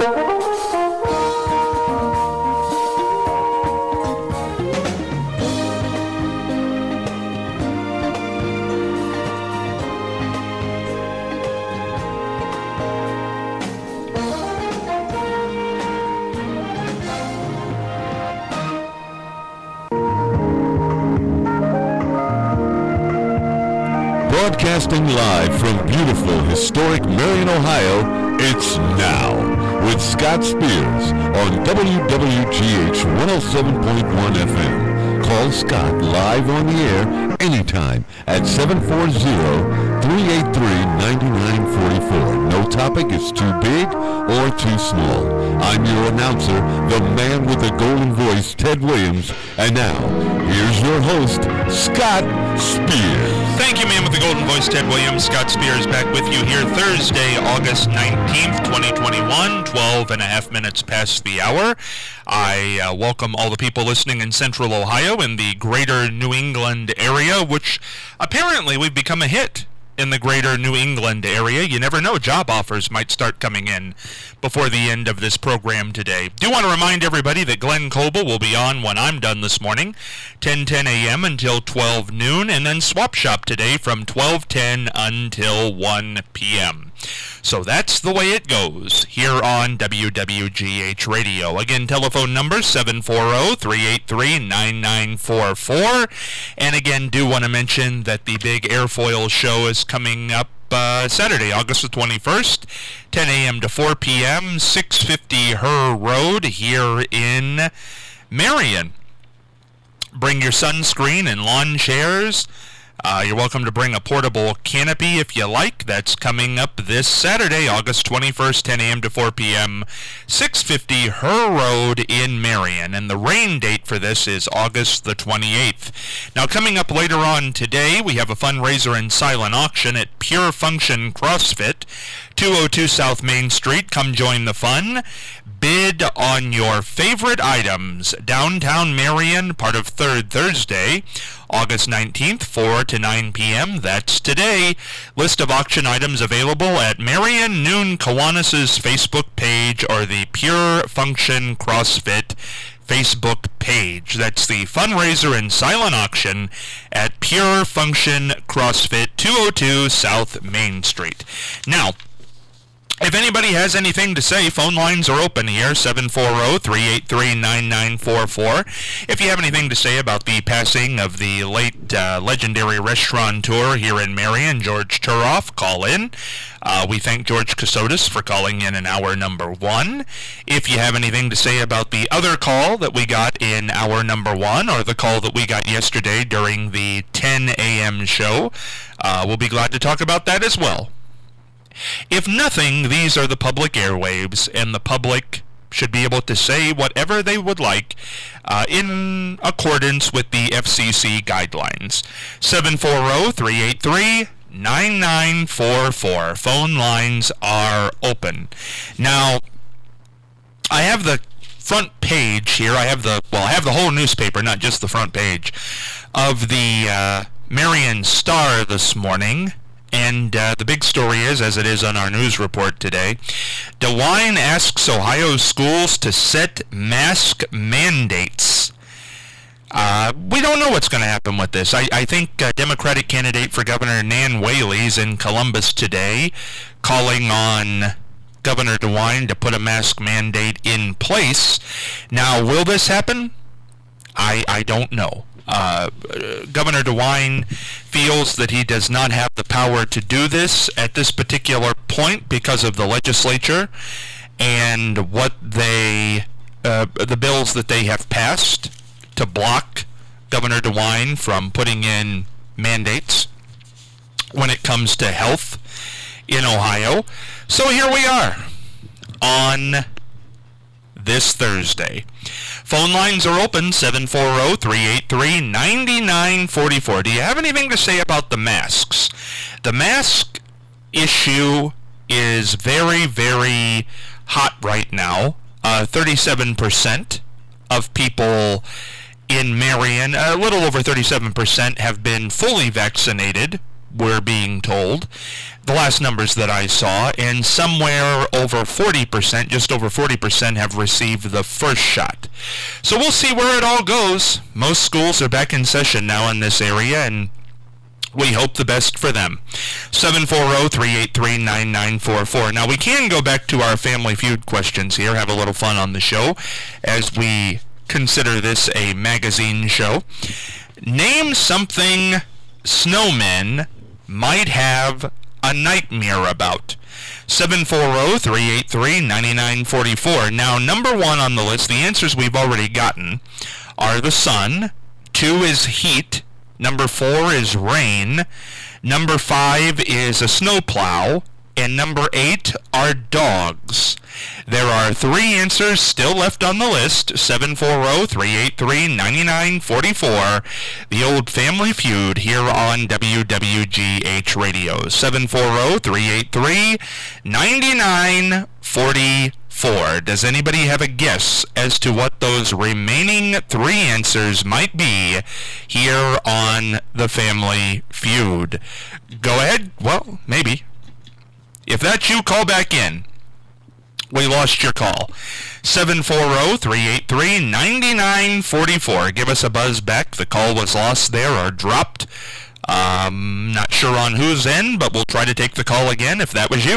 Broadcasting live from beautiful, historic Marion, Ohio, it's Now with Scott Spears on WWGH 107.1 FM. Call Scott live on the air anytime at 740-383-9944. No topic is too big or too small. I'm your announcer, the man with the golden voice, Ted Williams. And now, here's your host, Scott Spears. Thank you, man with the golden voice, Ted Williams. Scott Spears back with you here Thursday, August 19th, 2021, 12 and a half minutes past the hour. I welcome all the people listening in Central Ohio in the greater New England area, which apparently we've become a hit in the greater New England area. You never know, job offers might start coming in before the end of this program today. Do want to remind everybody that Glenn Coble will be on when I'm done this morning, 10:10 a.m. until 12 noon, and then Swap Shop today from 12:10 until 1 p.m. So that's the way it goes here on WWGH Radio. Again, telephone number 740-383-9944. And again, do want to mention that the big airfoil show is coming up Saturday, August the 21st, 10 a.m. to 4 p.m., 650 Her Road here in Marion. Bring your sunscreen and lawn chairs. You're welcome to bring a portable canopy if you like. That's coming up this Saturday, August 21st, 10 a.m. to 4 p.m., 650 Her Road in Marion. And the rain date for this is August the 28th. Now, coming up later on today, we have a fundraiser and silent auction at Pure Function CrossFit, 202 South Main Street. Come join the fun. Bid on your favorite items. Downtown Marion, part of Third Thursday, August 19th, 4 to 9 p.m. That's today. List of auction items available at Marion Noon Kiwanis' Facebook page or the Pure Function CrossFit Facebook page. That's the fundraiser and silent auction at Pure Function CrossFit, 202 South Main Street. Now, if anybody has anything to say, phone lines are open here, 740-383-9944. If you have anything to say about the passing of the late legendary restaurateur here in Marion, George Turoff, call in. We thank George Casotis for calling in hour number one. If you have anything to say about the other call that we got in hour number one, or the call that we got yesterday during the 10 a.m. show, we'll be glad to talk about that as well. If nothing, these are the public airwaves, and the public should be able to say whatever they would like in accordance with the FCC guidelines. 740-383-9944. Phone lines are open. Now, I have the front page here. I have the whole newspaper, not just the front page, of the Marion Star this morning. And the big story is, as it is on our news report today, DeWine asks Ohio schools to set mask mandates. We don't know what's going to happen with this. I think Democratic candidate for Governor Nan Whaley's in Columbus today, calling on Governor DeWine to put a mask mandate in place. Now, will this happen? I don't know. Governor DeWine feels that he does not have the power to do this at this particular point because of the legislature and what the bills that they have passed to block Governor DeWine from putting in mandates when it comes to health in Ohio. So here we are on this Thursday. Phone lines are open, 740-383-9944. Do you have anything to say about the masks? The mask issue is very, very hot right now. 37% of people in Marion, a little over 37%, have been fully vaccinated we're being told, the last numbers that I saw, and somewhere over 40%, just over 40% have received the first shot. So we'll see where it all goes. Most schools are back in session now in this area, and we hope the best for them. 740-383-9944. Now, we can go back to our Family Feud questions here, have a little fun on the show as we consider this a magazine show. Name something snowmen might have a nightmare about. 740-383-9944. Now, number one on the list, the answers we've already gotten are the sun. 2 is heat. Number 4 is rain. Number 5 is a snowplow. And number 8 are dogs. There are 3 answers still left on the list. 740-383-9944. The old Family Feud here on WWGH Radio. 740-383-9944. Does anybody have a guess as to what those remaining 3 answers might be here on the Family Feud? Go ahead. Well, maybe. If that's you, call back in. We lost your call. 740-383-9944. Give us a buzz back. The call was lost there or dropped. Not sure on whose end, but we'll try to take the call again if that was you.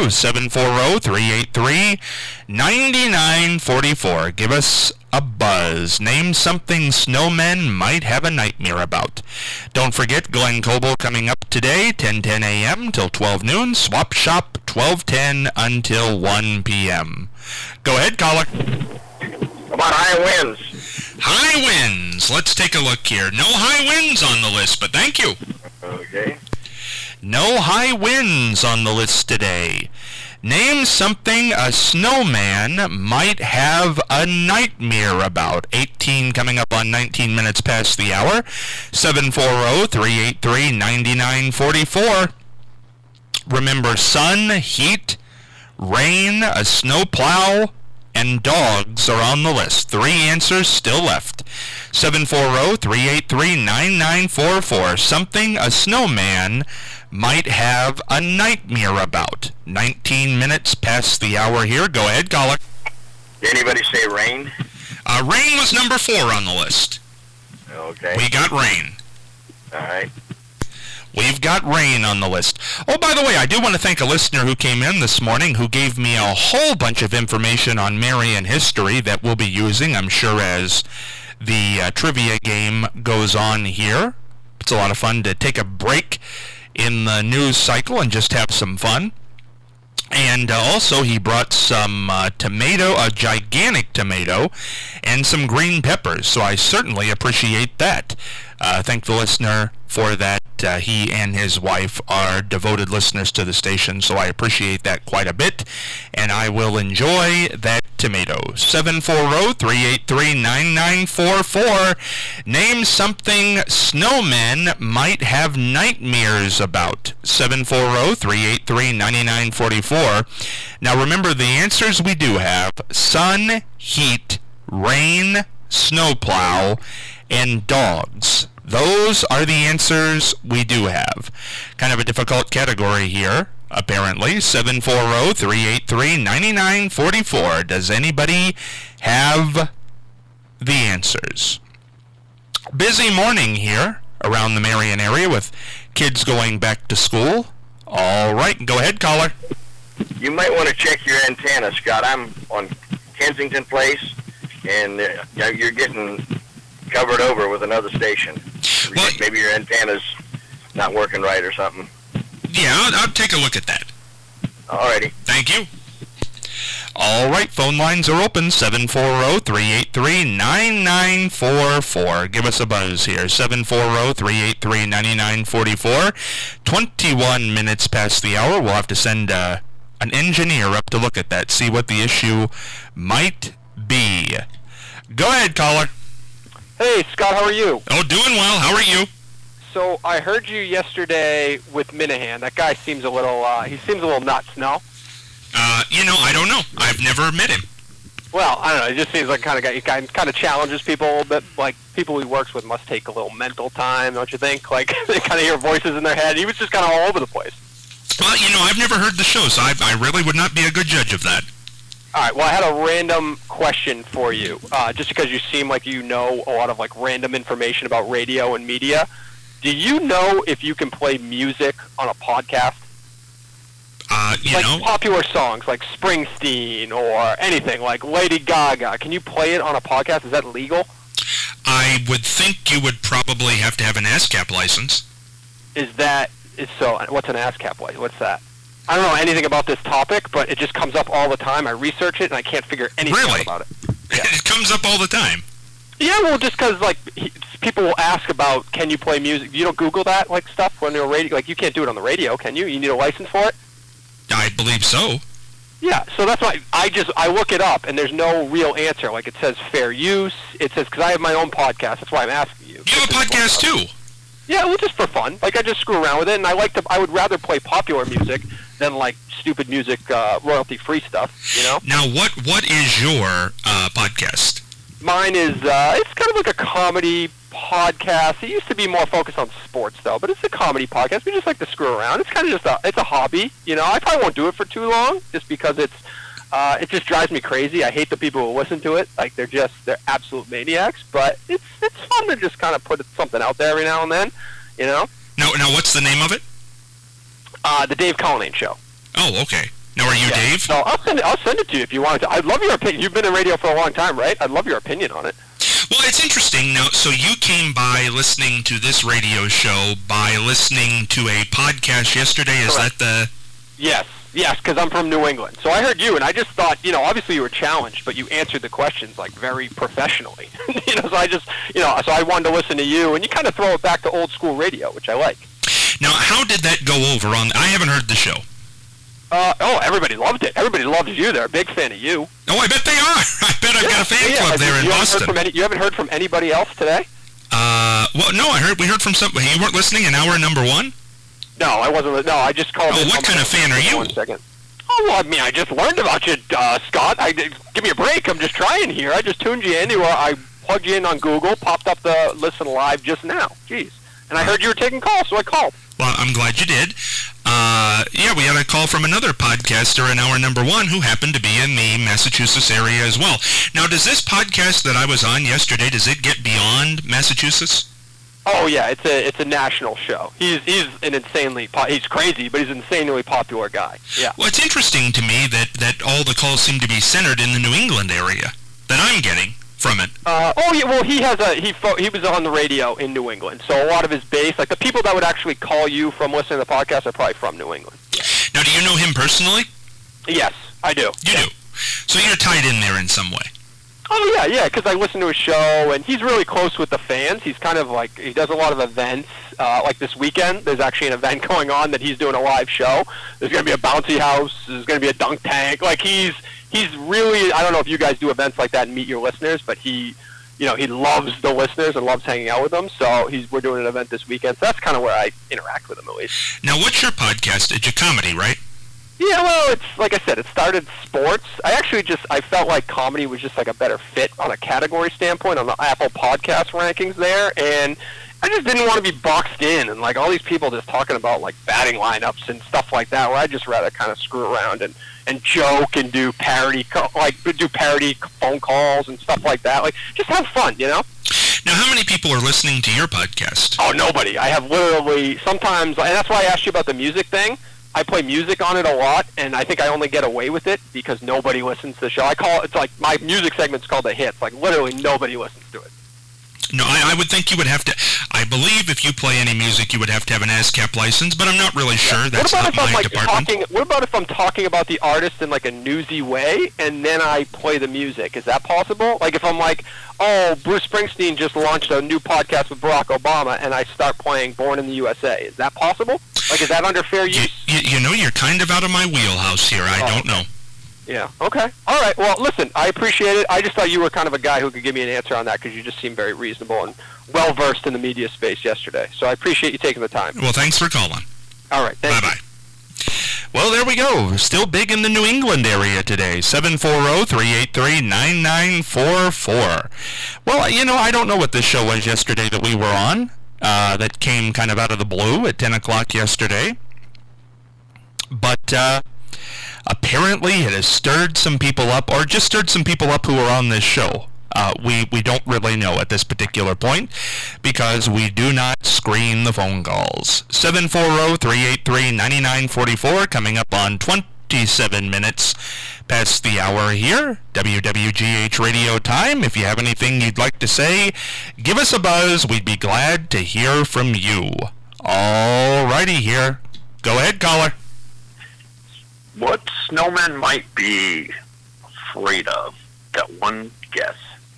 740-383-9944. Give us a buzz. Name something snowmen might have a nightmare about. Don't forget Glenn Coble coming up today, 10:10 a.m. till 12 noon. Swap Shop, 12:10 until 1 p.m. Go ahead, caller. About high winds. High winds. Let's take a look here. No high winds on the list, but thank you. Okay. No high winds on the list today. Name something a snowman might have a nightmare about. 18 coming up on 19 minutes past the hour. 740-383-9944. Remember, sun, heat, rain, a snowplow, and dogs are on the list. 3 answers still left. 740-383-9944. Something a snowman might have a nightmare about. 19 minutes past the hour here. Go ahead, caller. Did anybody say rain? Rain was number 4 on the list. Okay. We got rain. All right. We've got rain on the list. Oh, by the way, I do want to thank a listener who came in this morning who gave me a whole bunch of information on Marion history that we'll be using, I'm sure, as the trivia game goes on here. It's a lot of fun to take a break in the news cycle and just have some fun. And also he brought some tomato, a gigantic tomato, and some green peppers. So I certainly appreciate that. Thank the listener for that. He and his wife are devoted listeners to the station, so I appreciate that quite a bit. And I will enjoy that tomato. 740-383-9944. Name something snowmen might have nightmares about. 740-383-9944. Now remember, the answers we do have: sun, heat, rain, snowplow, and dogs. Those are the answers we do have. Kind of a difficult category here, apparently. 740-383-9944. Does anybody have the answers? Busy morning here around the Marion area with kids going back to school. All right, go ahead, caller. You might want to check your antenna, Scott. I'm on Kensington Place, and you're getting covered over with another station. Well, maybe your antenna's not working right or something. Yeah, I'll take a look at that. Alrighty. Thank you. All right, phone lines are open. 740-383-9944. Give us a buzz here. 740-383-9944. 21 minutes past the hour. We'll have to send an engineer up to look at that, see what the issue might be. Go ahead, caller. Hey, Scott, how are you? Oh, doing well. How are you? So I heard you yesterday with Minahan. That guy seems a little, he seems a little nuts, no? I don't know. I've never met him. Well, I don't know. It just seems like kind of guy. He kind of challenges people a little bit. Like people he works with must take a little mental time, don't you think? Like they kind of hear voices in their head. He was just kind of all over the place. Well, I've never heard the show, so I really would not be a good judge of that. All right. Well, I had a random question for you, just because you seem like you know a lot of like random information about radio and media. Do you know if you can play music on a podcast? Popular songs like Springsteen or anything like Lady Gaga. Can you play it on a podcast? Is that legal? I would think you would probably have to have an ASCAP license. So? What's an ASCAP license? What's that? I don't know anything about this topic, but it just comes up all the time. I research it, and I can't figure anything out about it. Yeah. It comes up all the time. Yeah, well, just because people will ask about, can you play music? You don't Google that stuff when you're radio. Like you can't do it on the radio, can you? You need a license for it. I believe so. Yeah, so that's why I look it up, and there's no real answer. Like it says fair use. It says because I have my own podcast. That's why I'm asking you. You have a podcast too. Yeah, well, just for fun. Like I just screw around with it, and I would rather play popular music than like stupid music, royalty-free stuff. Now, what is your podcast? Mine is it's kind of like a comedy podcast. It used to be more focused on sports though, but it's a comedy podcast. We just like to screw around. It's kind of just it's a hobby. I probably won't do it for too long, just because it just drives me crazy. I hate the people who listen to it. Like they're absolute maniacs. But it's fun to just kind of put something out there every now and then. Now what's the name of it? The Dave Cullinane Show. Oh, okay. Now, are you Dave? No, I'll send it to you if you want to. I'd love your opinion. You've been in radio for a long time, right? I'd love your opinion on it. Well, it's interesting. Now, so you came by listening to this radio show by listening to a podcast yesterday. Is Correct. That the... Yes, because I'm from New England. So I heard you, and I just thought, obviously you were challenged, but you answered the questions, like, very professionally. So I just, so I wanted to listen to you, and you kind of throw it back to old school radio, which I like. Now, how did that go over on... I haven't heard the show. Everybody loved it. Everybody loves you. They're a big fan of you. Oh, I bet they are. I bet I've got a fan club there in Boston. You haven't heard from anybody else today? Well, no, we heard from somebody. You weren't listening in hour number one? No, I wasn't. No, I just called. Oh, what kind of fan are you? 1 second. Oh, well, I mean, I just learned about you, Scott. Give me a break. I'm just trying here. I just tuned you in. I plugged you in on Google, popped up the listen live just now. Jeez. And I heard you were taking calls, so I called. Well, I'm glad you did. We had a call from another podcaster in hour number one who happened to be in the Massachusetts area as well. Now, does this podcast that I was on yesterday, does it get beyond Massachusetts? Oh, yeah, it's a national show. He's an he's crazy, but he's an insanely popular guy. Yeah. Well, it's interesting to me that all the calls seem to be centered in the New England area that I'm getting from it. He was on the radio in New England, so a lot of his base, like the people that would actually call you from listening to the podcast, are probably from New England. Yeah. Now, do you know him personally? Yes, I do. You do. So you're tied in there in some way. Oh, yeah, because I listen to his show, and he's really close with the fans. He's kind of like, he does a lot of events. Like this weekend, there's actually an event going on that he's doing a live show. There's going to be a bouncy house. There's going to be a dunk tank. Like, he's really, I don't know if you guys do events like that and meet your listeners, but he loves the listeners and loves hanging out with them. So we're doing an event this weekend. So that's kind of where I interact with him, at least. Now, what's your podcast? It's a comedy, right? Yeah, well, it's like I said, it started sports. I felt like comedy was just like a better fit on a category standpoint on the Apple Podcast rankings there, and I just didn't want to be boxed in and like all these people just talking about like batting lineups and stuff like that, where I'd just rather kind of screw around and joke and do parody phone calls and stuff like that. Like, just have fun, Now, how many people are listening to your podcast? Oh, nobody. I have literally sometimes, and that's why I asked you about the music thing. I play music on it a lot, and I think I only get away with it because nobody listens to the show. It's like my music segment's called The Hits. Like, literally nobody listens to it. No, I would think you would have to. I believe if you play any music, you would have to have an ASCAP license, but I'm not really sure. That's not my department. What about if I'm talking about the artist in like a newsy way, and then I play the music? Is that possible? Like if I'm like, oh, Bruce Springsteen just launched a new podcast with Barack Obama, and I start playing Born in the USA. Is that possible? Like, is that under fair use? You're kind of out of my wheelhouse here. I don't know. Yeah, okay. All right, well, listen, I appreciate it. I just thought you were kind of a guy who could give me an answer on that because you just seemed very reasonable and well-versed in the media space yesterday. So I appreciate you taking the time. Well, thanks for calling. All right, thank you. Bye-bye. Well, there we go. Still big in the New England area today. 740-383-9944. Well, I don't know what this show was yesterday that we were on. That came kind of out of the blue at 10 o'clock yesterday. But apparently it has stirred some people up, or just stirred some people up who are on this show. We don't really know at this particular point, because we do not screen the phone calls. 740-383-9944, coming up on 27 minutes past the hour here. WWGH Radio Time. If you have anything you'd like to say, give us a buzz. We'd be glad to hear from you. Alrighty here. Go ahead, caller. What snowman might be afraid of? Got one guess.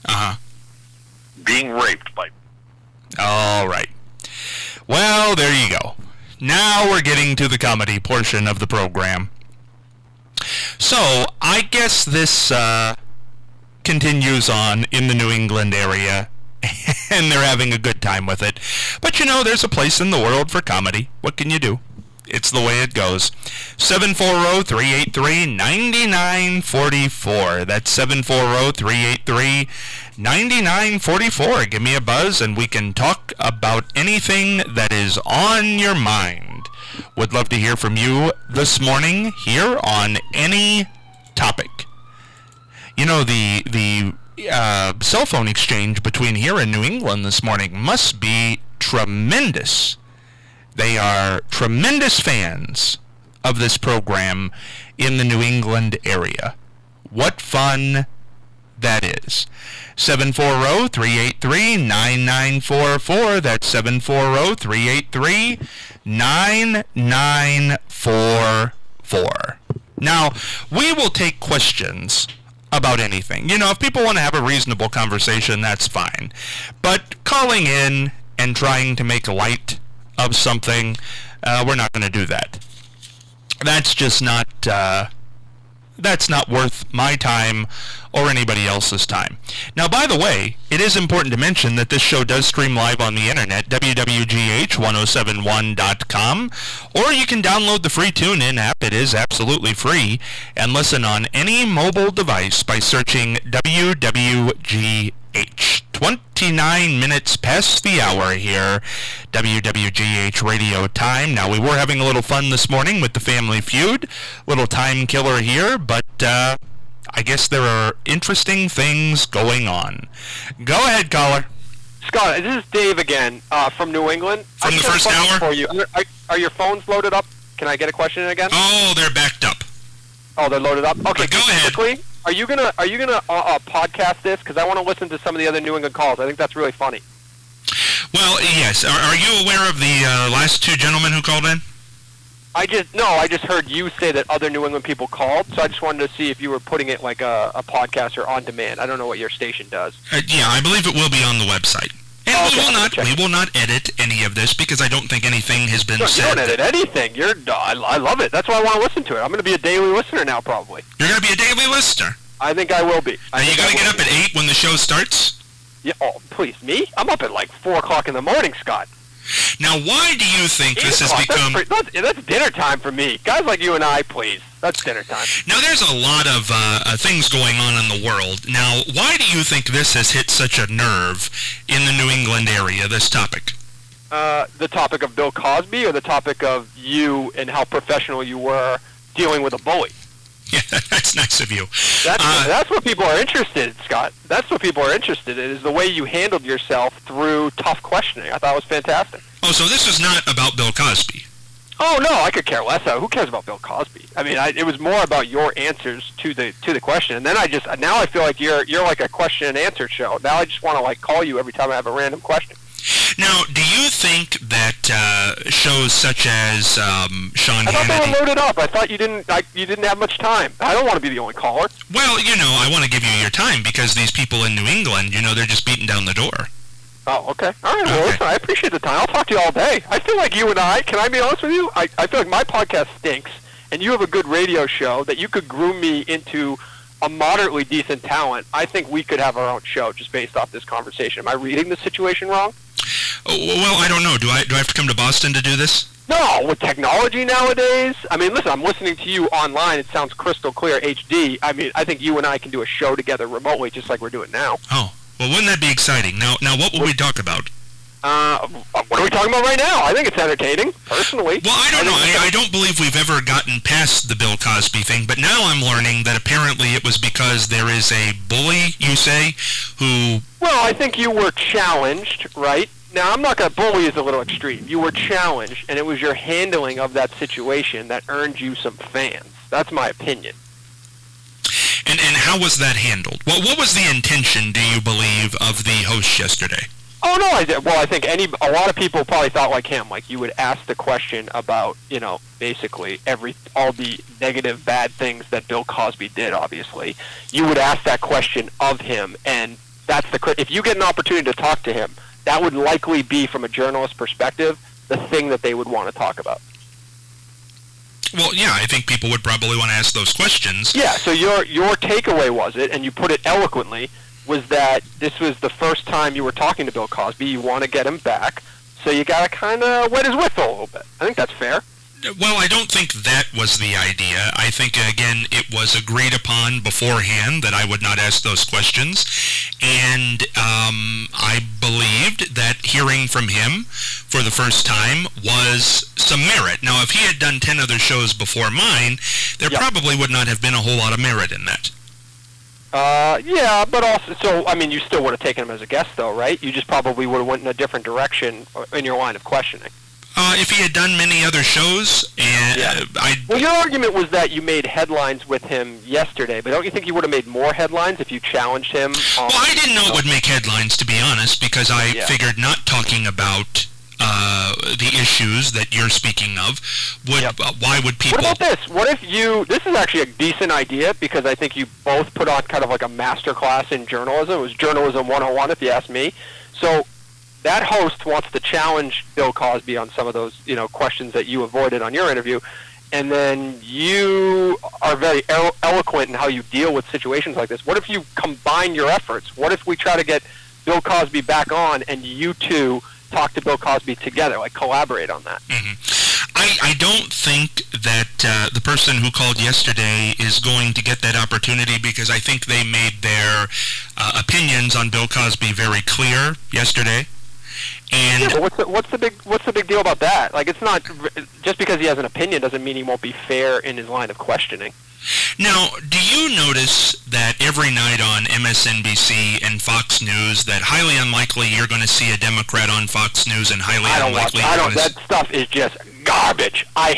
Being raped by... All right. Well, there you go. Now we're getting to the comedy portion of the program. So, I guess this continues on in the New England area, and they're having a good time with it. But there's a place in the world for comedy. What can you do? It's the way it goes. 740-383-9944. That's 740-383-9944. Give me a buzz and we can talk about anything that is on your mind. Would love to hear from you this morning here on any topic. The cell phone exchange between here and New England this morning must be tremendous. They are tremendous fans of this program in the New England area. What fun that is. 740-383-9944. That's 740-383-9944. Now, we will take questions about anything. If people want to have a reasonable conversation, that's fine. But calling in and trying to make light of something, we're not going to do that. That's just not that's not worth my time or anybody else's time. Now, by the way, it is important to mention that this show does stream live on the internet, wwgh1071.com, or you can download the free TuneIn app. It is absolutely free, and listen on any mobile device by searching WWGH. 29 minutes past the hour here, WWGH Radio Time. Now, we were having a little fun this morning with the Family Feud, little time killer here, but I guess there are interesting things going on. Go ahead, caller. Scott, this is Dave again from New England. From the first hour? For you. Are your phones loaded up? Can I get a question in again? Oh, they're backed up. Oh, they're loaded up? Okay, but go ahead. Quickly, are you gonna podcast this? Because I want to listen to some of the other New England calls. I think that's really funny. Well, yes. Are you aware of the last two gentlemen who called in? I just heard you say that other New England people called, so I just wanted to see if you were putting it like a podcast or on demand. I don't know what your station does. Yeah, I believe it will be on the website. And we will not edit any of this because I don't think anything has been said. You don't edit anything. I love it. That's why I want to listen to it. I'm going to be a daily listener now, probably. You're going to be a daily listener? I think I will be. Are you going to get up at 8 when the show starts? Yeah. Oh, please, me? I'm up at like 4 o'clock in the morning, Scott. Now, why do you think this has become... That's dinner time for me. Guys like you and I, please. That's dinner time. Now, there's a lot of things going on in the world. Now, why do you think this has hit such a nerve in the New England area, this topic? The topic of Bill Cosby, or the topic of you and how professional you were dealing with a bully? Yeah, that's nice of you. That's what people are interested in, Scott. That's what people are interested in, is the way you handled yourself through tough questioning. I thought it was fantastic. Oh, so this is not about Bill Cosby? Oh, no, I could care less. Who cares about Bill Cosby? I mean, it was more about your answers to the question. And then now I feel like you're like a question and answer show. Now I just want to like call you every time I have a random question. Now, do you think that shows such as Sean Hannity... I thought they were loaded up. I thought you didn't have much time. I don't want to be the only caller. Well, I want to give you your time because these people in New England, they're just beating down the door. Oh, okay. All right. Well, listen, I appreciate the time. I'll talk to you all day. I feel like you and can I be honest with you? I feel like my podcast stinks, and you have a good radio show that you could groom me into a moderately decent talent. I think we could have our own show just based off this conversation. Am I reading the situation wrong? Well, I don't know. Do I have to come to Boston to do this? No, with technology nowadays, I mean, listen, I'm listening to you online. It sounds crystal clear HD. I mean, I think you and I can do a show together remotely just like we're doing now. Oh, well, wouldn't that be exciting? Now, what will we talk about? What are we talking about right now? I think it's entertaining, personally. Well, I don't know. I don't believe we've ever gotten past the Bill Cosby thing, but now I'm learning that apparently it was because there is a bully, you say, who... Well, I think you were challenged, right? Now, I'm not going to bully is a little extreme. You were challenged, and it was your handling of that situation that earned you some fans. That's my opinion. And how was that handled? What was the intention, do you believe, of the host yesterday? Oh, no, I think a lot of people probably thought like him. Like, you would ask the question about, basically all the negative, bad things that Bill Cosby did, obviously. You would ask that question of him, and that's if you get an opportunity to talk to him, that would likely be, from a journalist perspective, the thing that they would want to talk about. Well, yeah, I think people would probably want to ask those questions. Yeah, so your takeaway was it, and you put it eloquently, was that this was the first time you were talking to Bill Cosby. You want to get him back, so you got to kind of wet his whistle a little bit. I think that's fair. Well, I don't think that was the idea. I think, again, it was agreed upon beforehand that I would not ask those questions, and I believed that hearing from him for the first time was some merit. Now, if he had done 10 other shows before mine, there probably would not have been a whole lot of merit in that. Yeah, but also, so, I mean, you still would have taken him as a guest, though, right? You just probably would have went in a different direction in your line of questioning. If he had done many other shows, and Well, your argument was that you made headlines with him yesterday, but don't you think you would have made more headlines if you challenged him? Well, I didn't know it would make headlines, to be honest, because I figured not talking about the issues that you're speaking of would. Why would people? What about this? What if this is actually a decent idea, because I think you both put on kind of like a master class in journalism. It was Journalism 101, if you ask me. So that host wants to challenge Bill Cosby on some of those, questions that you avoided on your interview, and then you are very eloquent in how you deal with situations like this. What if you combine your efforts? What if we try to get Bill Cosby back on, and you two talk to Bill Cosby together, like collaborate on that? Mm-hmm. I don't think that the person who called yesterday is going to get that opportunity, because I think they made their opinions on Bill Cosby very clear yesterday. And but what's the big deal about that? Like, it's not just because he has an opinion doesn't mean he won't be fair in his line of questioning. Now, do you notice that every night on MSNBC and Fox News that highly unlikely you're going to see a Democrat on Fox News, and highly unlikely that stuff is just garbage. I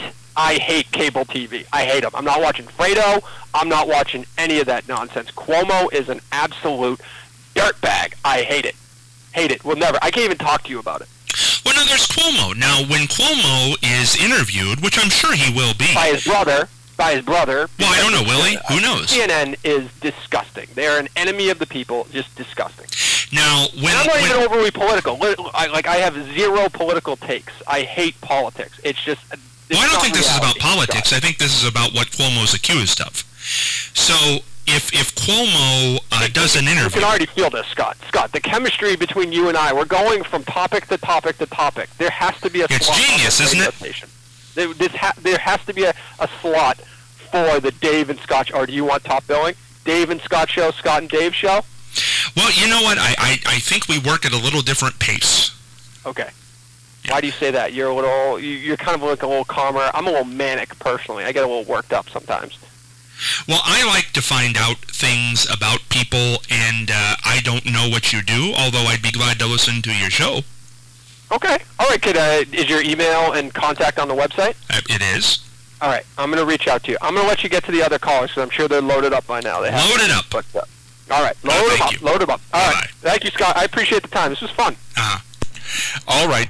hate cable TV. I hate them. I'm not watching Fredo. I'm not watching any of that nonsense. Cuomo is an absolute dirtbag. I hate it. Hate it. Well, never. I can't even talk to you about it. Well, now there's Cuomo. Now, when Cuomo is interviewed, which I'm sure he will be. By his brother. Well, I don't know, Willie. Who knows? CNN is disgusting. They're an enemy of the people. Just disgusting. Now, I'm not even overly political. I have zero political takes. I hate politics. It's just... Well, I don't think this is about politics. I think this is about what Cuomo's accused of. So, if Cuomo does an interview... You can already feel this, Scott. Scott, the chemistry between you and I, we're going from topic to topic to topic. There has to be a slot. It's genius, isn't it? Station. There has to be a slot for the Dave and Scott, or do you want top billing? Dave and Scott show, Scott and Dave show? Well, you know what? I think we work at a little different pace. Okay. Why do you say that? You're kind of like a little calmer. I'm a little manic, personally. I get a little worked up sometimes. Well, I like to find out things about people, and I don't know what you do, although I'd be glad to listen to your show. Okay. All right, kid. Is your email and contact on the website? It is. All right. I'm going to reach out to you. I'm going to let you get to the other callers, because I'm sure they're loaded up by now. Loaded up. All right. Load them up. All right. Thank you, Scott. I appreciate the time. This was fun. All right,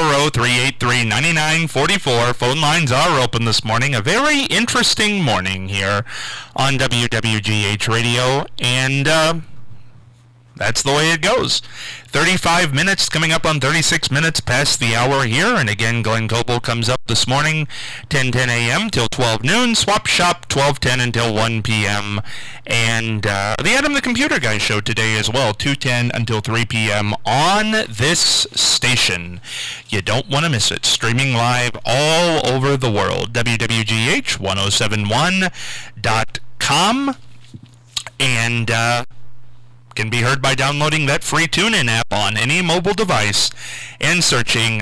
740-383-9944. Phone lines are open this morning. A very interesting morning here on WWGH Radio. And That's the way it goes. 35 minutes coming up on 36 minutes past the hour here. And again, Glenn Coble comes up this morning, 10:10 a.m. till 12 noon. Swap Shop, 12:10 until 1 p.m. And the Adam the Computer Guy show today as well, 2:10 until 3 p.m. on this station. You don't want to miss it. Streaming live all over the world. WWGH1071.com. And can be heard by downloading that free TuneIn app on any mobile device and searching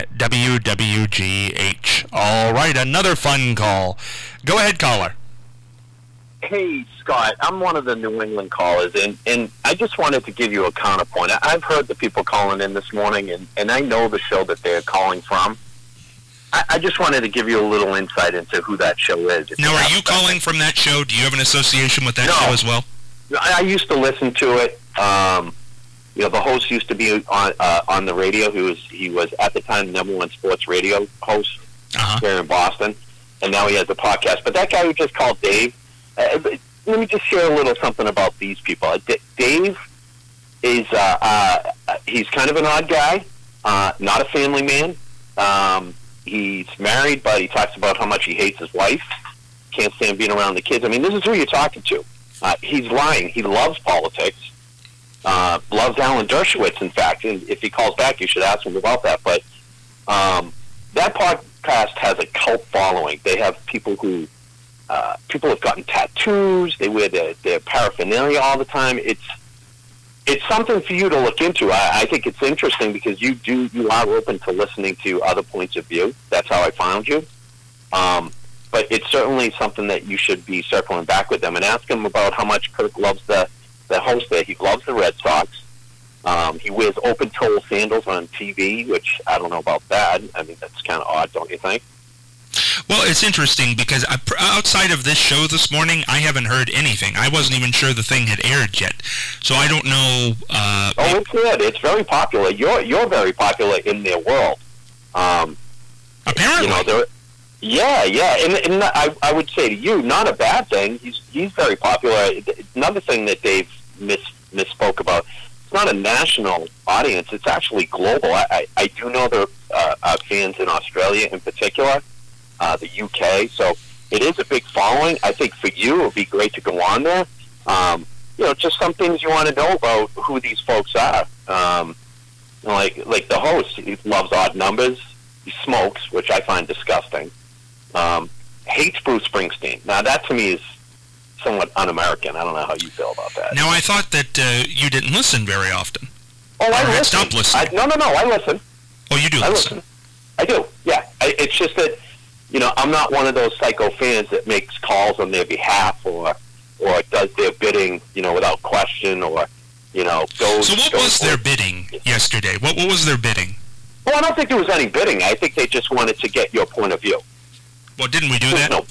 WWGH. All right, another fun call. Go ahead, caller. Hey, Scott, I'm one of the New England callers, and I just wanted to give you a counterpoint. I've heard the people calling in this morning, and I know the show that they're calling from. I just wanted to give you a little insight into who that show is. Now, are you calling from that show? Do you have an association with that show as well? I used to listen to it. The host used to be on the radio. He was at the time the #1 sports radio host here in Boston, and now he has a podcast. But that guy who just called Dave, let me just share a little something about these people. Dave is he's kind of an odd guy, not a family man. He's married, but he talks about how much he hates his wife, can't stand being around the kids. I mean, this is who you're talking to. He's lying. He loves politics. Loves Alan Dershowitz, in fact. And if he calls back, you should ask him about that. But that podcast has a cult following. They have people who people have gotten tattoos. They wear their paraphernalia all the time. It's something for you to look into. I think it's interesting because you are open to listening to other points of view. That's how I found you. But it's certainly something that you should be circling back with them and ask him about how much Kirk loves the host there. He loves the Red Sox. He wears open-toe sandals on TV, which I don't know about that. I mean, that's kind of odd, don't you think? Well, it's interesting because outside of this show this morning, I haven't heard anything. I wasn't even sure the thing had aired yet, so I don't know. It's good. It's very popular. You're very popular in their world. Apparently. Yeah, and I would say to you, not a bad thing. He's very popular. Another thing that Dave misspoke about, it's not a national audience. It's actually global. I do know there are fans in Australia in particular, the UK. So it is a big following. I think for you, it would be great to go on there. Just some things you want to know about who these folks are. Like the host, he loves odd numbers. He smokes, which I find disgusting. Hates Bruce Springsteen. Now, that to me is somewhat un-American. I don't know how you feel about that. Now, I thought that you didn't listen very often. Oh, I listen. Stop listening. No, I listen. Oh, you do listen? I do, yeah. It's just that, I'm not one of those psycho fans that makes calls on their behalf or does their bidding, without question or, goes... So what was their bidding yesterday? What was their bidding? Well, I don't think there was any bidding. I think they just wanted to get your point of view. Well, didn't we do that? No.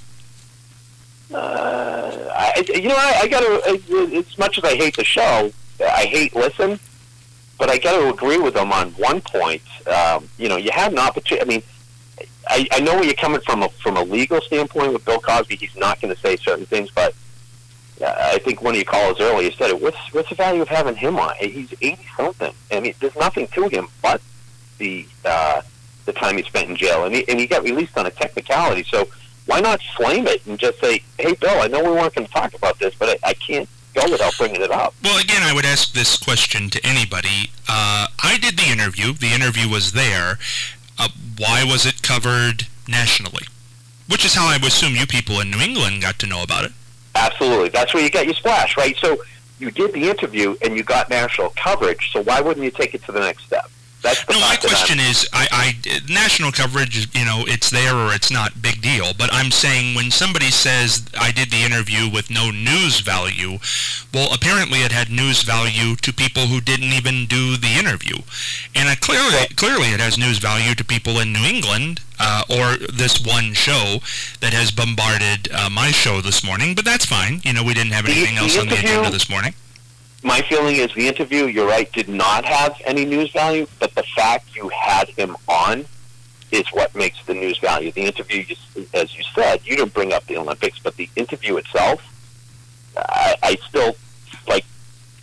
I got to, as much as I hate the show, I hate Listen, but I got to agree with them on one point. You had an opportunity. I mean, I know where you're coming from a legal standpoint with Bill Cosby. He's not going to say certain things, but I think one of your callers earlier said it. What's the value of having him on? He's 80-something. I mean, there's nothing to him but the time he spent in jail, and he got released on a technicality. So why not flame it and just say, "Hey, Bill, I know we weren't going to talk about this, but I can't go without bringing it up." Well, again, I would ask this question to anybody. I did the interview. The interview was there. Why was it covered nationally? Which is how I would assume you people in New England got to know about it. Absolutely. That's where you got your splash, right? So you did the interview and you got national coverage, so why wouldn't you take it to the next step? No, my question is, national coverage, it's there or it's not, big deal. But I'm saying when somebody says, I did the interview with no news value, well, apparently it had news value to people who didn't even do the interview. And clearly it has news value to people in New England, or this one show that has bombarded my show this morning. But that's fine. We didn't have anything else on the agenda this morning. My feeling is the interview, you're right, did not have any news value, but the fact you had him on is what makes the news value. The interview, as you said, you didn't bring up the Olympics, but the interview itself, I still,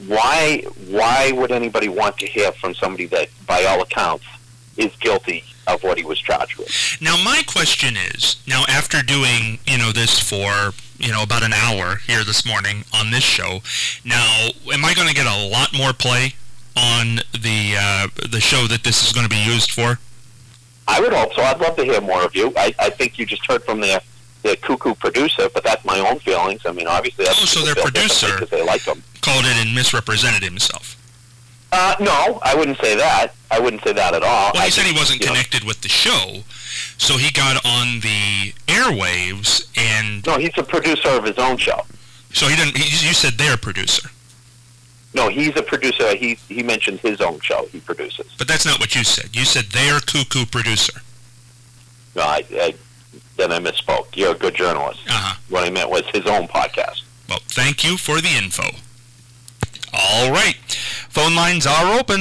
why would anybody want to hear from somebody that, by all accounts, is guilty of what he was charged with? Now, my question is, now after doing, this for, about an hour here this morning on this show, now, am I going to get a lot more play on the show that this is going to be used for? I would hope so. I'd love to hear more of you. I think you just heard from their cuckoo producer, but that's my own feelings. I mean, obviously, that's so their producer because they like him. Called it and misrepresented himself. No, I wouldn't say that. I wouldn't say that at all. Well, he said he wasn't connected with the show, so he got on the airwaves and... No, he's a producer of his own show. So he didn't... You said their producer. No, he's a producer. He mentioned his own show he produces. But that's not what you said. You said their cuckoo producer. No, then I misspoke. You're a good journalist. What I meant was his own podcast. Well, thank you for the info. All right. Phone lines are open,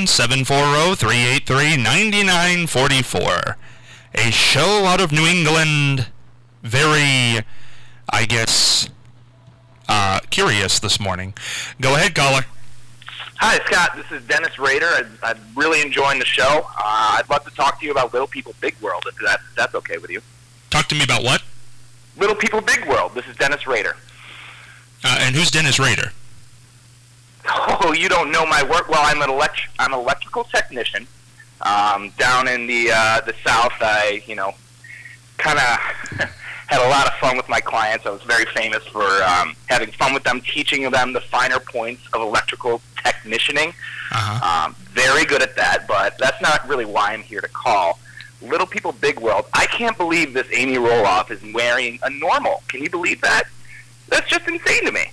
740-383-9944. A show out of New England, very, I guess, curious this morning. Go ahead, caller. Hi, Scott. This is Dennis Rader. I'm really enjoying the show. I'd love to talk to you about Little People Big World, if that's okay with you. Talk to me about what? Little People Big World. This is Dennis Rader. And who's Dennis Rader? Oh, you don't know my work. Well, I'm an electrical technician down in the South. I, kind of had a lot of fun with my clients. I was very famous for having fun with them, teaching them the finer points of electrical technicianing. Very good at that, but that's not really why I'm here to call. Little People Big World. I can't believe this Amy Roloff is wearing a normal. Can you believe that? That's just insane to me.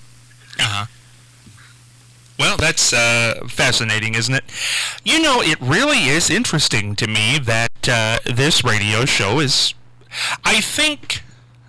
Well, that's fascinating, isn't it? It really is interesting to me that this radio show is, I think,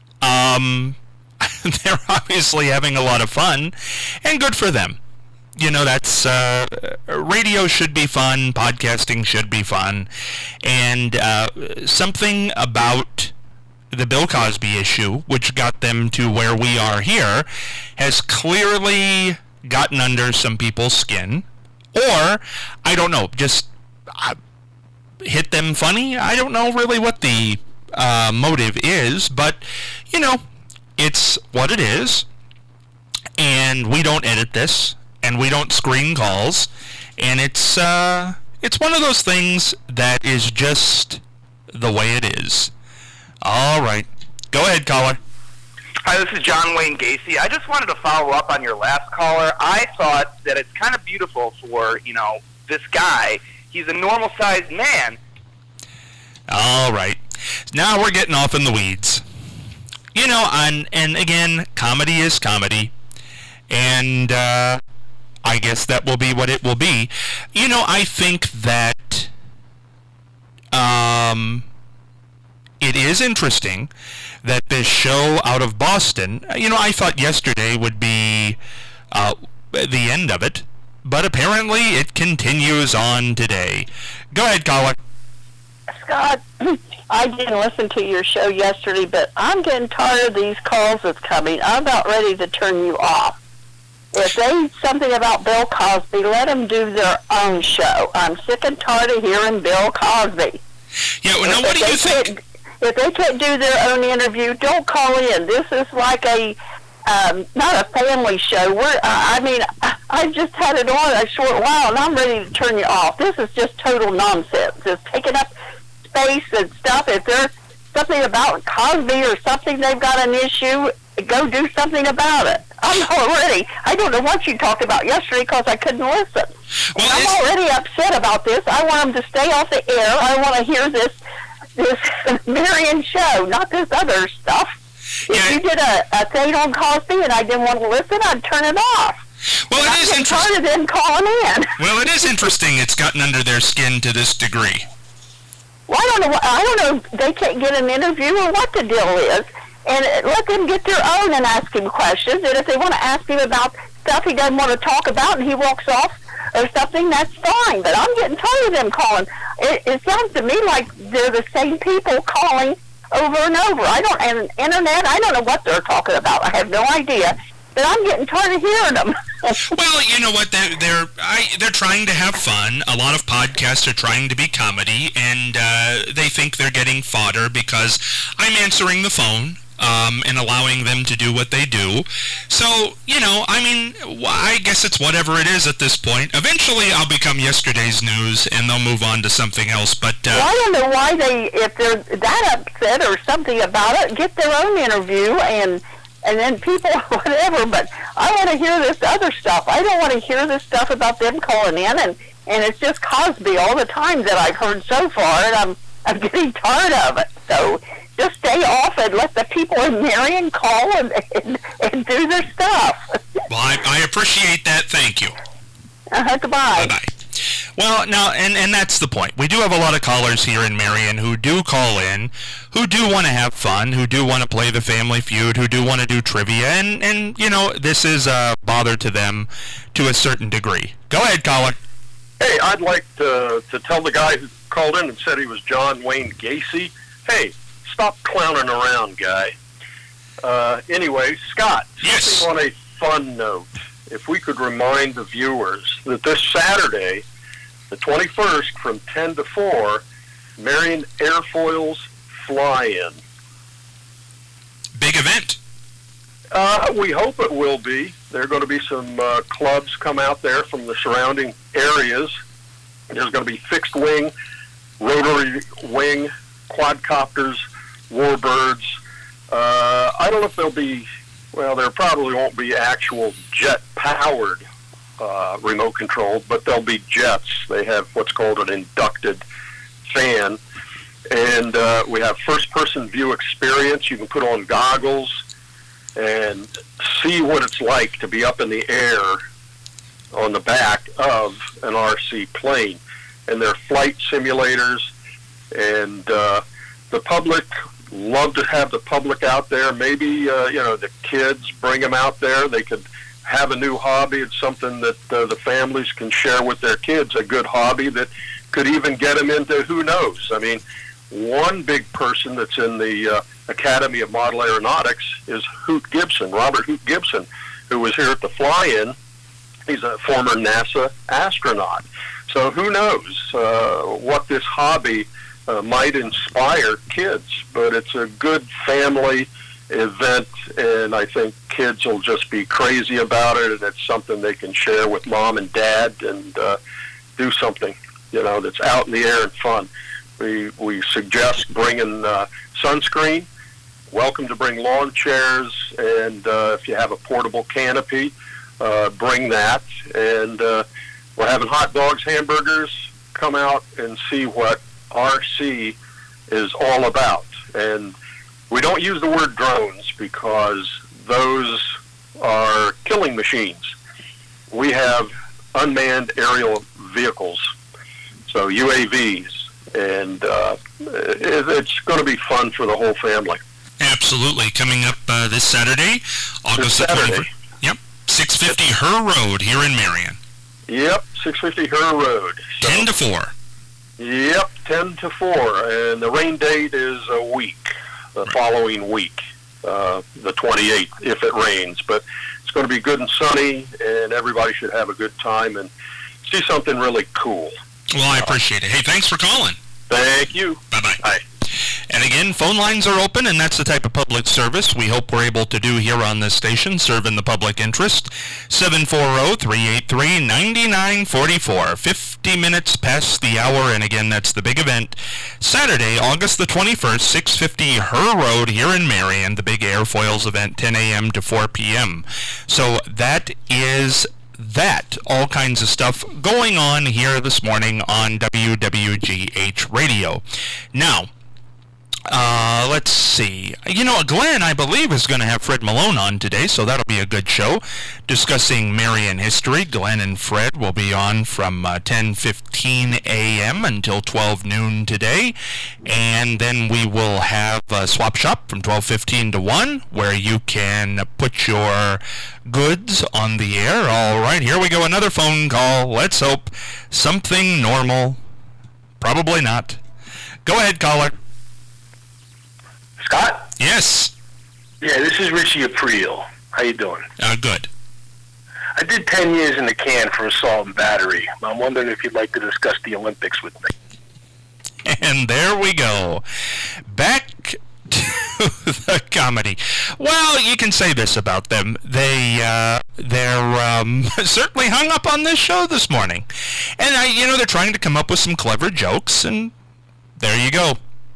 they're obviously having a lot of fun, and good for them. That's, radio should be fun, podcasting should be fun, and something about the Bill Cosby issue, which got them to where we are here, has clearly gotten under some people's skin, or, I don't know, just hit them funny. I don't know really what the motive is, but, it's what it is, and we don't edit this, and we don't screen calls, and it's one of those things that is just the way it is. All right. Go ahead, caller. Hi, this is John Wayne Gacy. I just wanted to follow up on your last caller. I thought that it's kind of beautiful for, this guy. He's a normal-sized man. All right. Now we're getting off in the weeds. And again, comedy is comedy. And I guess that will be what it will be. I think that it is interesting that this show out of Boston, I thought yesterday would be the end of it, but apparently it continues on today. Go ahead, caller. Scott, I didn't listen to your show yesterday, but I'm getting tired of these calls that's coming. I'm about ready to turn you off. If they something about Bill Cosby, let them do their own show. I'm sick and tired of hearing Bill Cosby. Yeah, well, now what do you think? If they can't do their own interview, don't call in. This is like a, not a family show. I just had it on a short while, and I'm ready to turn you off. This is just total nonsense. It's taking up space and stuff. If there's something about Cosby or something, they've got an issue, go do something about it. I don't know what you talked about yesterday because I couldn't listen. Well, I'm already upset about this. I want them to stay off the air. I want to hear this Marion show, not this other stuff. If you did a thing on Cosby and I didn't want to listen, I'd turn it off. Well, it is interesting. I'm tired of them calling in. Well, it is interesting it's gotten under their skin to this degree. Well, I don't know if they can't get an interview or what the deal is. And let them get their own and ask him questions. And if they want to ask him about stuff he doesn't want to talk about and he walks off or something, that's fine. But I'm getting tired of them calling. It sounds to me like they're the same people calling over and over. And internet, I don't know what they're talking about. I have no idea. But I'm getting tired of hearing them. Well, you know what? They're trying to have fun. A lot of podcasts are trying to be comedy, and they think they're getting fodder because I'm answering the phone and allowing them to do what they do. So, I guess it's whatever it is at this point. Eventually, I'll become yesterday's news, and they'll move on to something else. But well, I don't know why if they're that upset or something about it, get their own interview and then people, whatever, but I want to hear this other stuff. I don't want to hear this stuff about them calling in, and it's just Cosby all the time that I've heard so far, and I'm getting tired of it. So just stay off and let the people in Marion call and do their stuff. Well, I appreciate that. Thank you. Goodbye. Bye-bye. Well, now, and that's the point. We do have a lot of callers here in Marion who do call in, who do want to have fun, who do want to play the Family Feud, who do want to do trivia, and this is a bother to them to a certain degree. Go ahead, caller. Hey, I'd like to tell the guy who called in and said he was John Wayne Gacy, hey, stop clowning around, guy. Anyway, Scott, yes. Something on a fun note. If we could remind the viewers that this Saturday, the 21st, from 10 to 4, Marion Airfoils Fly-In. Big event. We hope it will be. There are going to be some clubs come out there from the surrounding areas. There's going to be fixed wing, rotary wing, quadcopters, warbirds. I don't know if there'll be, well, there probably won't be actual jet-powered remote controlled, but they'll be jets. They have what's called an inducted fan. And we have first-person view experience. You can put on goggles and see what it's like to be up in the air on the back of an RC plane. And they're flight simulators, and the public love to have the public out there. Maybe, the kids, bring them out there. They could have a new hobby. It's something that the families can share with their kids, a good hobby that could even get them into who knows. I mean, one big person that's in the Academy of Model Aeronautics is Hoot Gibson, Robert Hoot Gibson, who was here at the fly-in. He's a former NASA astronaut. So who knows what this hobby might inspire kids, but it's a good family event, and I think kids will just be crazy about it, and it's something they can share with mom and dad and do something, that's out in the air and fun. We suggest bringing sunscreen. Welcome to bring lawn chairs, and if you have a portable canopy, bring that. And we're having hot dogs, hamburgers. Come out and see what RC is all about. And we don't use the word drones because those are killing machines. We have unmanned aerial vehicles, so UAVs, and it's going to be fun for the whole family. Absolutely. Coming up this Saturday, August the 21st. Yep, 650 Her Road here in Marion. Yep, 650 Her Road. So, 10 to 4. Yep, 10 to 4. And the rain date is a week, the following week, the 28th, if it rains. But it's going to be good and sunny, and everybody should have a good time and see something really cool. Well, I appreciate it. Hey, thanks for calling. Thank you. Bye-bye. Bye. And again, phone lines are open, and that's the type of public service we hope we're able to do here on this station, serving the public interest. 740-383-9944. 50 minutes past the hour, and again, that's the big event. Saturday, August the 21st, 650 Her Road here in Marion, the big Airfoils event, 10 a.m. to 4 p.m. So that is that. All kinds of stuff going on here this morning on WWGH Radio. Now, let's see. Glenn, I believe, is going to have Fred Malone on today, so that'll be a good show. Discussing Marion history. Glenn and Fred will be on from 10:15 a.m. until 12 noon today. And then we will have a swap shop from 12:15 to 1, where you can put your goods on the air. All right, here we go. Another phone call. Let's hope something normal. Probably not. Go ahead, caller. Scott? Yes. Yeah, this is Richie April. How you doing? Good. I did 10 years in the can for assault and battery. I'm wondering if you'd like to discuss the Olympics with me. And there we go. Back to the comedy. Well, you can say this about them. They're certainly hung up on this show this morning. And, they're trying to come up with some clever jokes, and there you go.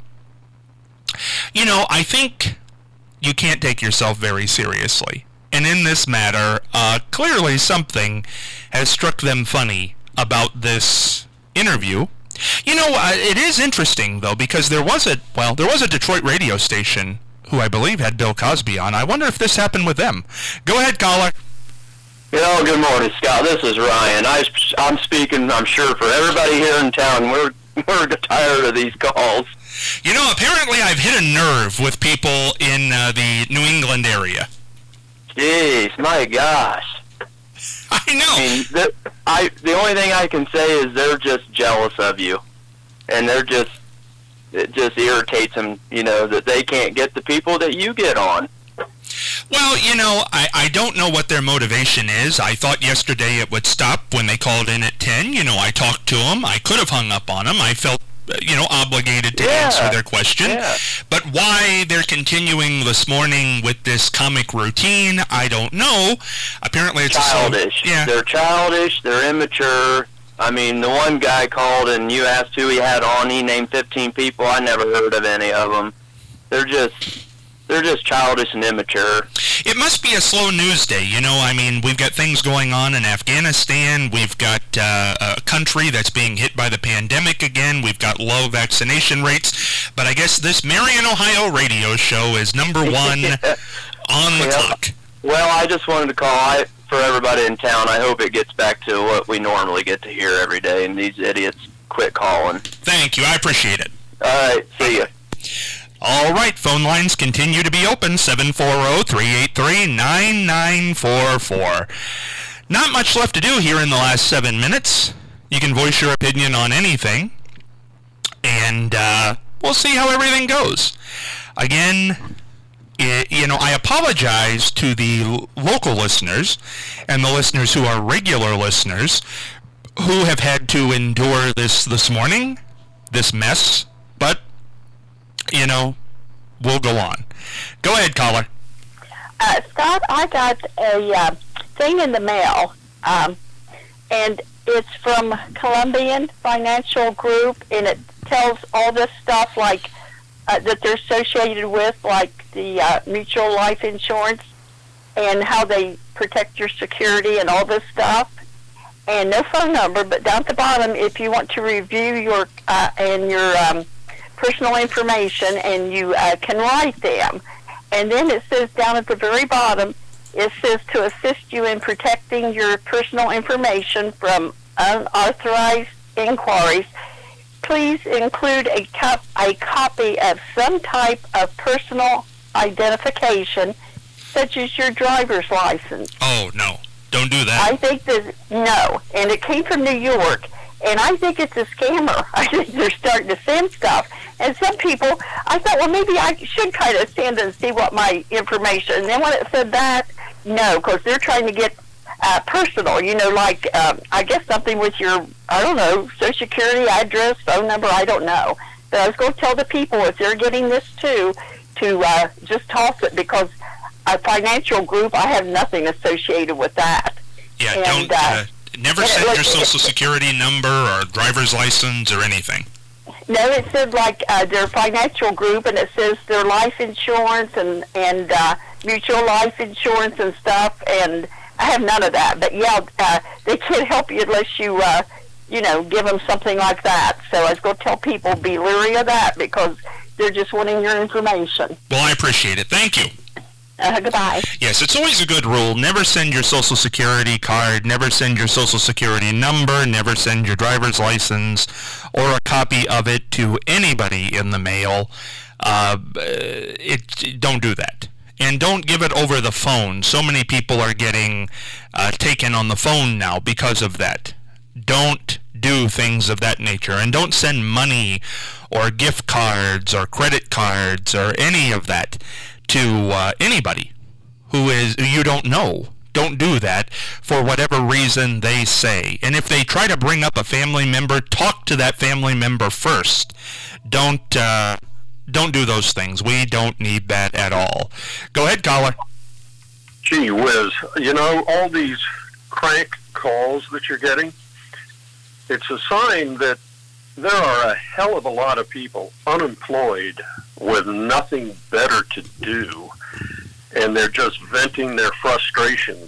I think you can't take yourself very seriously. And in this matter, clearly something has struck them funny about this interview. It is interesting, though, because there was a Detroit radio station who I believe had Bill Cosby on. I wonder if this happened with them. Go ahead, caller. Good morning, Scott. This is Ryan. I'm speaking, I'm sure, for everybody here in town. We're tired of these calls. Apparently I've hit a nerve with people in the New England area. Jeez, my gosh. I know. The only thing I can say is they're just jealous of you. And it just irritates them, that they can't get the people that you get on. Well, I don't know what their motivation is. I thought yesterday it would stop when they called in at 10. I talked to them. I could have hung up on them. I felt, obligated to answer their question. Yeah. But why they're continuing this morning with this comic routine, I don't know. Apparently it's childish. They're childish. They're immature. I mean, the one guy called and you asked who he had on. He named 15 people. I never heard of any of them. They're just childish and immature. It must be a slow news day, we've got things going on in Afghanistan. We've got a country that's being hit by the pandemic again. We've got low vaccination rates. But I guess this Marion, Ohio radio show is number one on the clock. Well, I just wanted to call for everybody in town. I hope it gets back to what we normally get to hear every day, and these idiots quit calling. Thank you. I appreciate it. All right. See ya. All right, phone lines continue to be open, 740-383-9944. Not much left to do here in the last 7 minutes. You can voice your opinion on anything, and we'll see how everything goes. Again, I apologize to the local listeners and the listeners who are regular listeners who have had to endure this morning, this mess, but we'll go on. Go ahead, caller. Scott, I got a thing in the mail, and it's from Columbian Financial Group, and it tells all this stuff like that they're associated with, like the mutual life insurance and how they protect your security and all this stuff. And no phone number, but down at the bottom, if you want to review your personal information, and you can write them. And then it says down at the very bottom, it says to assist you in protecting your personal information from unauthorized inquiries, please include a copy of some type of personal identification, such as your driver's license. Oh, no. Don't do that. I think no. And it came from New York. And I think it's a scammer. I think they're starting to send stuff. And some people, I thought, well, maybe I should kind of send and see what my information. And then when it said that, no, because they're trying to get personal, like, I guess something with your, I don't know, Social Security, address, phone number, I don't know. But I was going to tell the people, if they're getting this too, to just toss it, because a financial group, I have nothing associated with that. Yeah, and, don't... Never send your Social Security number or driver's license or anything. No, it said like their financial group, and it says their life insurance and mutual life insurance and stuff, and I have none of that. But yeah, they can't help you unless you, give them something like that. So I was going to tell people, be leery of that, because they're just wanting your information. Well, I appreciate it. Thank you. Goodbye. Yes, it's always a good rule. Never send your Social Security card, never send your Social Security number, never send your driver's license or a copy of it to anybody in the mail. Don't do that. And don't give it over the phone. So many people are getting taken on the phone now because of that. Don't do things of that nature. And don't send money or gift cards or credit cards or any of that to anybody who you don't know, don't do that for whatever reason they say. And if they try to bring up a family member, talk to that family member first. Don't do those things. We don't need that at all. Go ahead, caller. Gee whiz. You know, all these crank calls that you're getting, it's a sign that there are a hell of a lot of people unemployed with nothing better to do, and they're just venting their frustrations.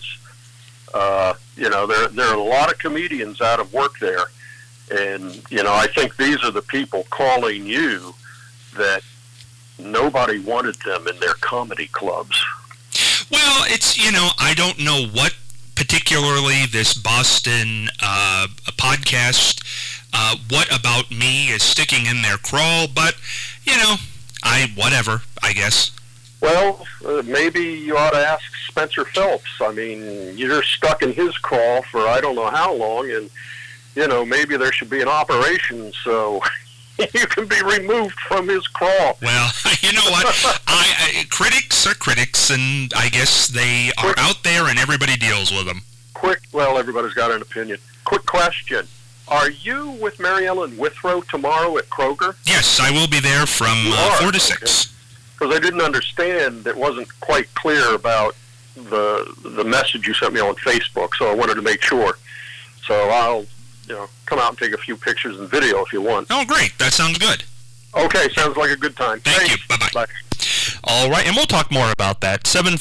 You know, there are a lot of comedians out of work there, and, you know, I think these are the people calling you that nobody wanted them in their comedy clubs. Well, it's, you know, I don't know what particularly this Boston podcast, What About Me, is sticking in their crawl, but, you know, whatever, I guess. Well, maybe you ought to ask Spencer Phelps. I mean, you're stuck in his crawl for I don't know how long, and, you know, maybe there should be an operation so you can be removed from his crawl. Well, you know what? Critics are critics, and I guess they are out there and everybody deals with them. Well, everybody's got an opinion. Quick question. Are you with Mary Ellen Withrow tomorrow at Kroger? Yes, I will be there from 4 to 6. Because I didn't understand, it wasn't quite clear about the message you sent me on Facebook, so I wanted to make sure. So I'll, come out and take a few pictures and video if you want. Oh, great. That sounds good. Okay, sounds like a good time. Thank you. Bye-bye. Bye. All right, and we'll talk more about that.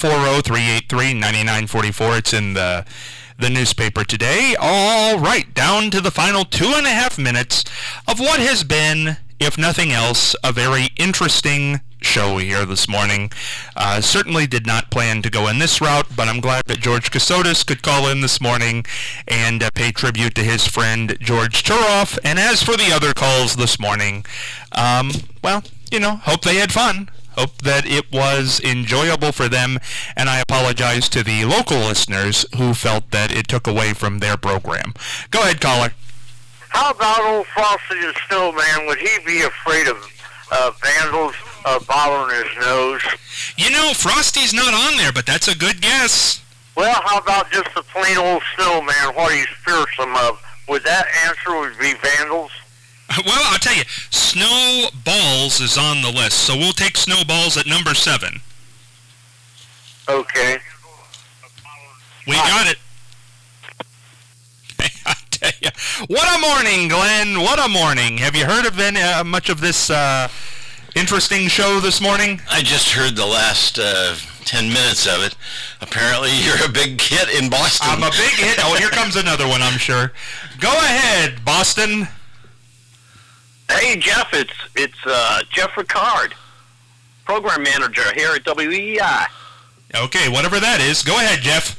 740-383-9944. It's in the newspaper today. All right, down to the final 2.5 minutes of what has been, if nothing else, a very interesting show here this morning. Certainly did not plan to go in this route, but I'm glad that George Kasodis could call in this morning and pay tribute to his friend George Turoff. And as for the other calls this morning, hope they had fun. Hope that it was enjoyable for them, and I apologize to the local listeners who felt that it took away from their program. Go ahead, caller. How about old Frosty the Snowman? Would he be afraid of vandals bothering his nose? You know, Frosty's not on there, but that's a good guess. Well, how about just the plain old snowman, what he's fearsome of? Would that answer would be vandals? Well, I'll tell you, Snowballs is on the list, so we'll take Snowballs at number 7. Okay. We got it. I tell you, what a morning, Glenn. What a morning. Have you heard of much of this interesting show this morning? I just heard the last 10 minutes of it. Apparently, you're a big hit in Boston. I'm a big hit. Oh, here comes another one, I'm sure. Go ahead, Boston. Hey, Jeff, it's Jeff Ricard, program manager here at WEI. Okay, whatever that is. Go ahead, Jeff.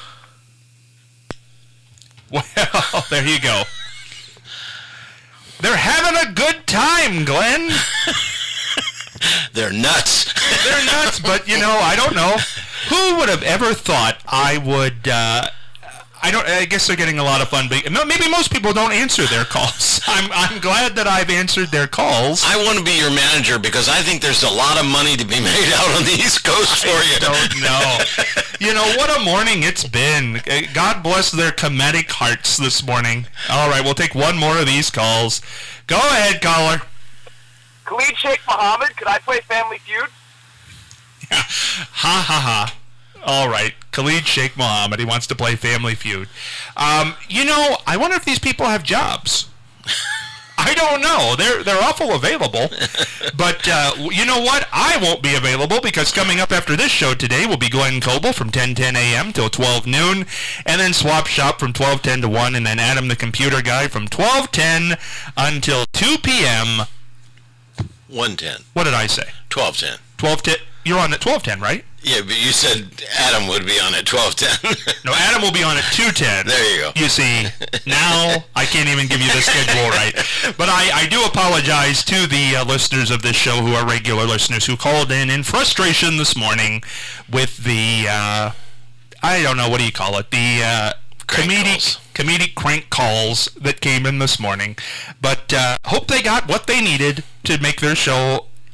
Well, there you go. They're having a good time, Glenn. They're nuts. They're nuts, but, I don't know. Who would have ever thought I would... I guess they're getting a lot of fun. But maybe most people don't answer their calls. I'm glad that I've answered their calls. I want to be your manager because I think there's a lot of money to be made out on the East Coast for you. I don't know. What a morning it's been. God bless their comedic hearts this morning. All right, we'll take one more of these calls. Go ahead, caller. Khalid Sheikh Mohammed, could I play Family Feud? Yeah. Ha, ha, ha. All right, Khalid Sheikh Mohammed. He wants to play Family Feud. I wonder if these people have jobs. I don't know. They're awful available. But you know what? I won't be available because coming up after this show today will be Glenn Coble from 10:10 a.m. till 12 noon, and then Swap Shop from 12:10 to 1, and then Adam the Computer Guy from 12:10 until 2 p.m. 1:10. What did I say? 12:10. 12:10. You're on at 12:10, right? Yeah, but you said Adam would be on at 12:10. No, Adam will be on at 2:10. There you go. You see, now I can't even give you the schedule right. But I do apologize to the listeners of this show who are regular listeners who called in frustration this morning with the, I don't know, what do you call it? The comedic crank calls that came in this morning. But hope they got what they needed to make their show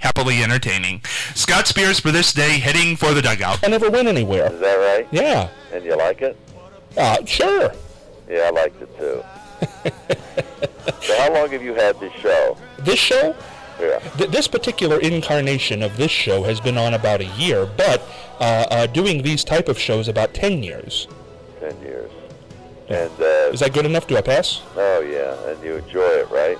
happily entertaining. Scott Spears for this day, heading for the dugout. I never went anywhere. Is that right? Yeah. And you like it? Sure. Yeah, I liked it too. So how long have you had this show? This show? Yeah. This particular incarnation of this show has been on about a year, but doing these type of shows about 10 years. 10 years. And is that good enough? Do I pass? Oh, yeah. And you enjoy it, right?